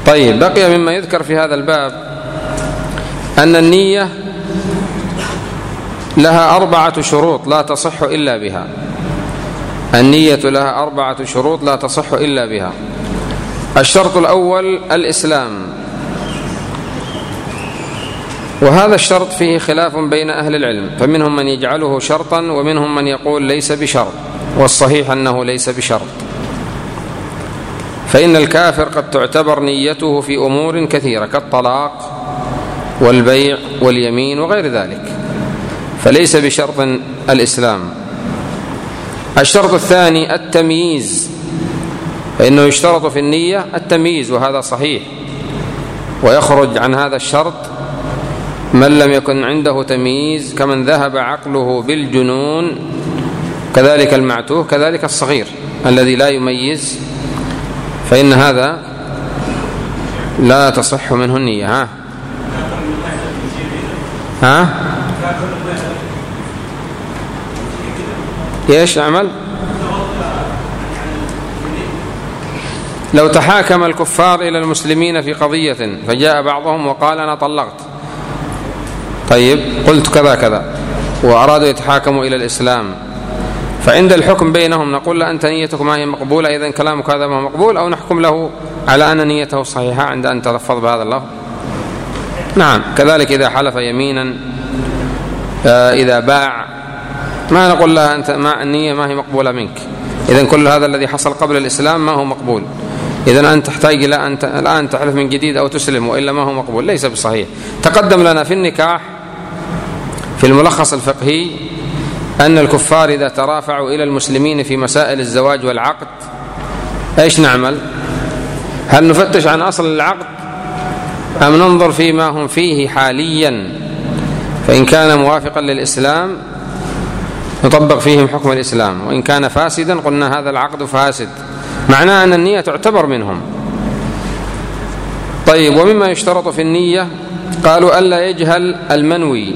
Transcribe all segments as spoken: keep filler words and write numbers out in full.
طيب، بقي مما يذكر في هذا الباب أن النية لها أربعة شروط لا تصح إلا بها. النية لها أربعة شروط لا تصح إلا بها. الشرط الأول الإسلام، وهذا الشرط فيه خلاف بين أهل العلم، فمنهم من يجعله شرطا ومنهم من يقول ليس بشرط، والصحيح أنه ليس بشرط، فإن الكافر قد تعتبر نيته في أمور كثيرة كالطلاق والبيع واليمين وغير ذلك، فليس بشرط الإسلام. الشرط الثاني التمييز، فإنه يشترط في النية التمييز، وهذا صحيح، ويخرج عن هذا الشرط من لم يكن عنده تمييز كمن ذهب عقله بالجنون، كذلك المعتوه، كذلك الصغير الذي لا يميز، فإن هذا لا تصح منه النية. ها ها ايش اعمل؟ لو تحاكم الكفار إلى المسلمين في قضية فجاء بعضهم وقال أنا طلقت، طيب قلت كذا كذا، وأرادوا يتحاكموا إلى الإسلام، فعند الحكم بينهم نقول له أنت نيتك ما هي مقبولة، إذن كلامك هذا ما هو مقبول، أو نحكم له على أن نيته صحيحة عند أن تلفظ بهذا اللفظ. نعم، كذلك إذا حلف يمينا، إذا باع، ما نقول له أنت ما النية ما هي مقبولة منك، إذن كل هذا الذي حصل قبل الإسلام ما هو مقبول، إذن أنت تحتاج إلى أن الآن تحلف من جديد أو تسلم، وإلا ما هو مقبول، ليس بصحيح. تقدم لنا في النكاح في الملخص الفقهي أن الكفار إذا ترافعوا إلى المسلمين في مسائل الزواج والعقد إيش نعمل؟ هل نفتش عن أصل العقد أم ننظر فيما هم فيه حاليا؟ فإن كان موافقا للإسلام نطبق فيهم حكم الإسلام، وإن كان فاسدا قلنا هذا العقد فاسد، معناه أن النية تعتبر منهم. طيب، ومما يشترط في النية قالوا ألا يجهل المنوي،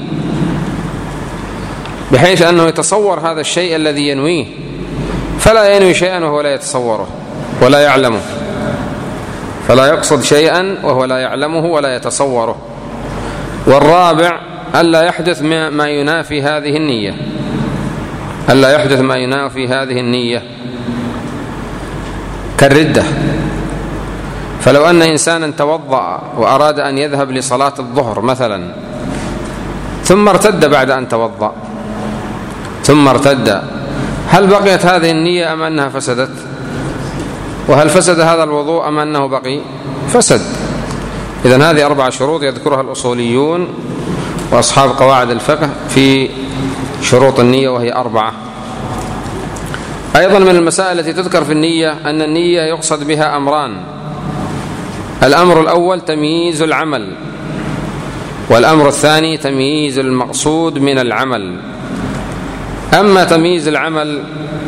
بحيث أنه يتصور هذا الشيء الذي ينويه، فلا ينوي شيئا وهو لا يتصوره ولا يعلمه، فلا يقصد شيئا وهو لا يعلمه ولا يتصوره. والرابع ألا يحدث ما ينافي هذه النية، ألا يحدث ما ينافي هذه النية كالردة. فلو أن إنسانا توضأ وأراد أن يذهب لصلاة الظهر مثلا، ثم ارتد بعد أن توضأ، ثم ارتد، هل بقيت هذه النية أم أنها فسدت؟ وهل فسد هذا الوضوء أم أنه بقي؟ فسد. إذن هذه أربع شروط يذكرها الأصوليون وأصحاب قواعد الفقه في شروط النية، وهي أربعة. أيضا من المسائل التي تذكر في النية أن النية يقصد بها أمران: الأمر الأول تمييز العمل، والأمر الثاني تمييز المقصود من العمل. أما تمييز العمل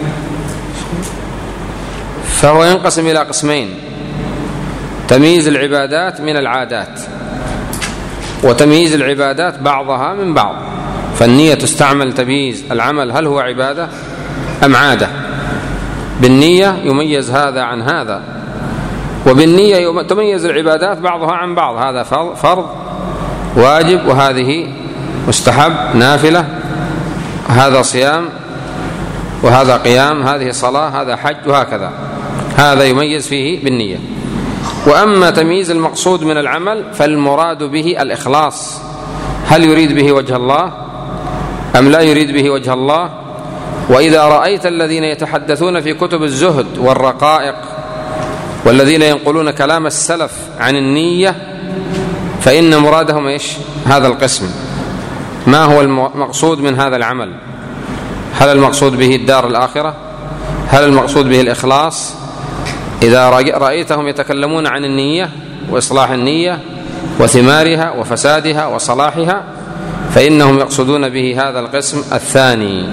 فهو ينقسم إلى قسمين: تمييز العبادات من العادات، وتمييز العبادات بعضها من بعض. فالنية تستعمل تمييز العمل هل هو عبادة أم عادة، بالنية يميز هذا عن هذا، وبالنية تميز العبادات بعضها عن بعض، هذا فرض واجب، وهذه مستحب نافلة، هذا صيام وهذا قيام، هذه صلاة، هذا حج، وهكذا، هذا يميز فيه بالنية. وأما تمييز المقصود من العمل فالمراد به الإخلاص، هل يريد به وجه الله أم لا يريد به وجه الله. وإذا رأيت الذين يتحدثون في كتب الزهد والرقائق والذين ينقلون كلام السلف عن النية، فإن مرادهم إيش؟ هذا القسم. ما هو المقصود من هذا العمل؟ هل المقصود به الدار الآخرة؟ هل المقصود به الإخلاص؟ إذا رأيتهم يتكلمون عن النية وإصلاح النية وثمارها وفسادها وصلاحها، فإنهم يقصدون به هذا القسم الثاني.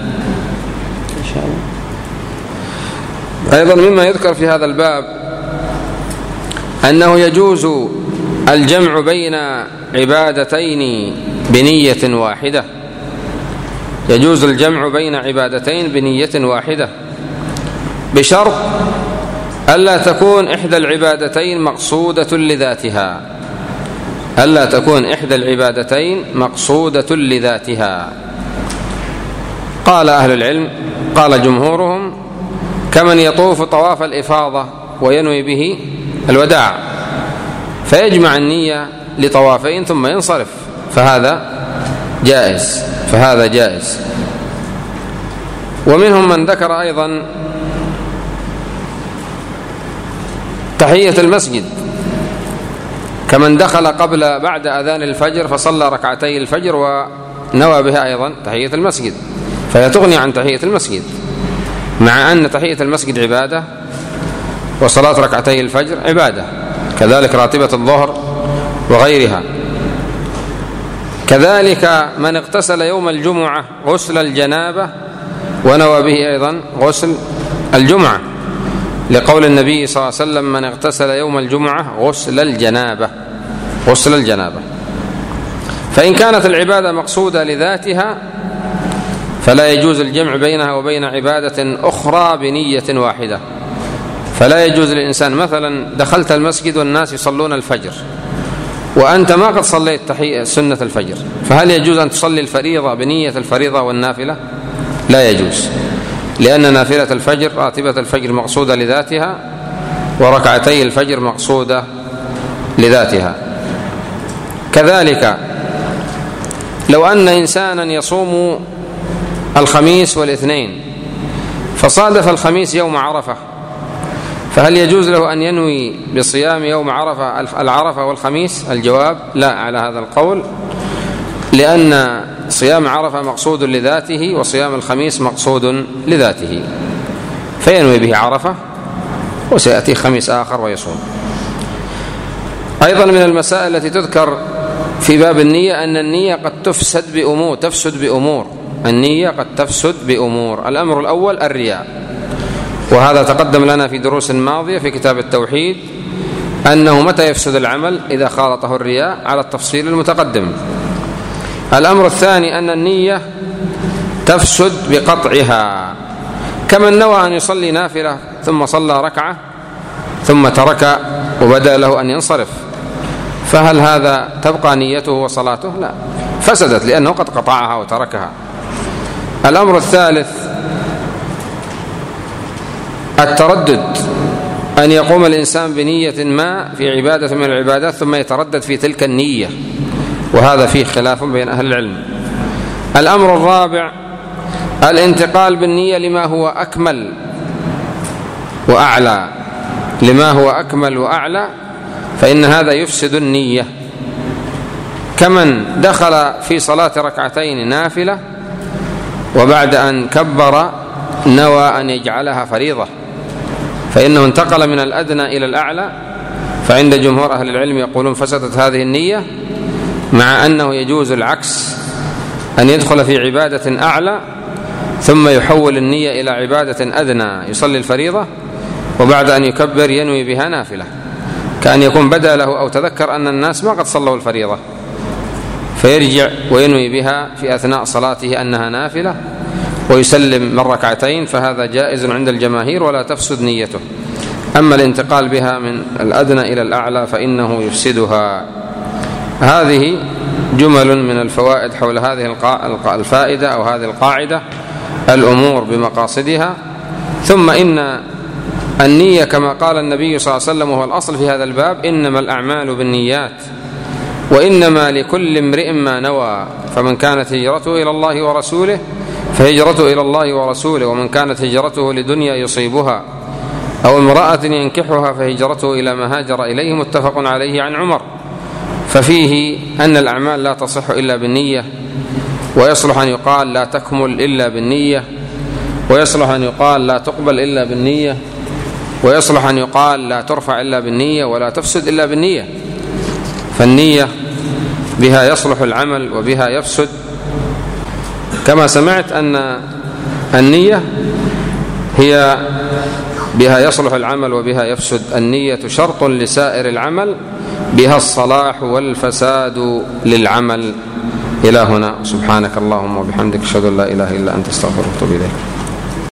أيضا مما يذكر في هذا الباب أنه يجوز الجمع بين عبادتين بنية واحدة، يجوز الجمع بين عبادتين بنية واحدة، بشرط ألا تكون إحدى العبادتين مقصودة لذاتها، ألا تكون إحدى العبادتين مقصودة لذاتها. قال أهل العلم، قال جمهورهم: كمن يطوف طواف الإفاضة وينوي به الوداع فيجمع النية لطوافين ثم ينصرف، فهذا جائز فهذا جائز. ومنهم من ذكر أيضا تحية المسجد، كمن دخل قبل بعد أذان الفجر فصلى ركعتي الفجر ونوى بها أيضا تحية المسجد، فهي تغني عن تحية المسجد، مع أن تحية المسجد عبادة وصلاة ركعتي الفجر عبادة، كذلك راتبة الظهر وغيرها. كذلك من اغتسل يوم الجمعة غسل الجنابة ونوى به أيضا غسل الجمعة، لقول النبي صلى الله عليه وسلم: من اغتسل يوم الجمعة غسل الجنابة غسل الجنابة. فإن كانت العبادة مقصودة لذاتها فلا يجوز الجمع بينها وبين عبادة أخرى بنية واحدة. فلا يجوز للإنسان، مثلا دخلت المسجد والناس يصلون الفجر وأنت ما قد صليت تحية سنة الفجر، فهل يجوز أن تصلي الفريضة بنية الفريضة والنافلة؟ لا يجوز، لأن نافلة الفجر راتبة الفجر مقصودة لذاتها، وركعتي الفجر مقصودة لذاتها. كذلك لو أن إنسانا يصوم الخميس والاثنين فصادف الخميس يوم عرفة، فهل يجوز له أن ينوي بصيام يوم عرفة العرفة والخميس؟ الجواب: لا على هذا القول، لأن صيام عرفة مقصود لذاته وصيام الخميس مقصود لذاته، فينوي به عرفة وسيأتي خميس آخر ويصوم. أيضا من المسائل التي تذكر في باب النية أن النية قد تفسد بأمور تفسد بأمور النية قد تفسد بأمور. الأمر الأول الرياء، وهذا تقدم لنا في دروس ماضية في كتاب التوحيد أنه متى يفسد العمل إذا خالطه الرياء على التفصيل المتقدم. الأمر الثاني أن النية تفسد بقطعها، كمن نوى أن يصلي نافلة ثم صلى ركعة ثم ترك وبدأ له أن ينصرف، فهل هذا تبقى نيته وصلاته؟ لا، فسدت لأنه قد قطعها وتركها. الأمر الثالث التردد، أن يقوم الإنسان بنية ما في عبادة من العبادات ثم يتردد في تلك النية، وهذا فيه خلاف بين أهل العلم. الأمر الرابع الانتقال بالنية لما هو أكمل وأعلى لما هو أكمل وأعلى فإن هذا يفسد النية، كمن دخل في صلاة ركعتين نافلة وبعد أن كبر نوى أن يجعلها فريضة، فإنه انتقل من الأدنى إلى الأعلى، فعند جمهور أهل العلم يقولون فسدت هذه النية، مع أنه يجوز العكس، أن يدخل في عبادة أعلى ثم يحول النية إلى عبادة أدنى يصلي الفريضة وبعد أن يكبر ينوي بها نافلة، كأن يكون بدا له أو تذكر أن الناس ما قد صلوا الفريضة فيرجع وينوي بها في أثناء صلاته أنها نافلة ويسلم من ركعتين، فهذا جائز عند الجماهير ولا تفسد نيته. أما الانتقال بها من الأدنى إلى الأعلى فإنه يفسدها. هذه جمل من الفوائد حول هذه الفائدة أو هذه القاعدة، الأمور بمقاصدها. ثم إن النية كما قال النبي صلى الله عليه وسلم وهو الأصل في هذا الباب: إنما الأعمال بالنيات وإنما لكل امرئ ما نوى، فمن كانت هجرته إلى الله ورسوله فهجرته إلى الله ورسوله، ومن كانت هجرته لدنيا يصيبها أو امرأة ينكحها فهجرته إلى ما هاجر إليه، متفق عليه عن عمر. ففيه أن الأعمال لا تصح إلا بالنية، ويصلح أن يقال لا تكمل إلا بالنية، ويصلح أن يقال لا تقبل إلا بالنية، ويصلح أن يقال لا ترفع إلا بالنية ولا تفسد إلا بالنية. فالنية بها يصلح العمل وبها يفسد. كما سمعت أن النية هي بها يصلح العمل وبها يفسد. النية شرط لسائر العمل، بها الصلاح والفساد للعمل. إلى هنا، سبحانك اللهم وبحمدك، أشهد أن لا إله إلا أنت، استغفرك وأتوب إليك.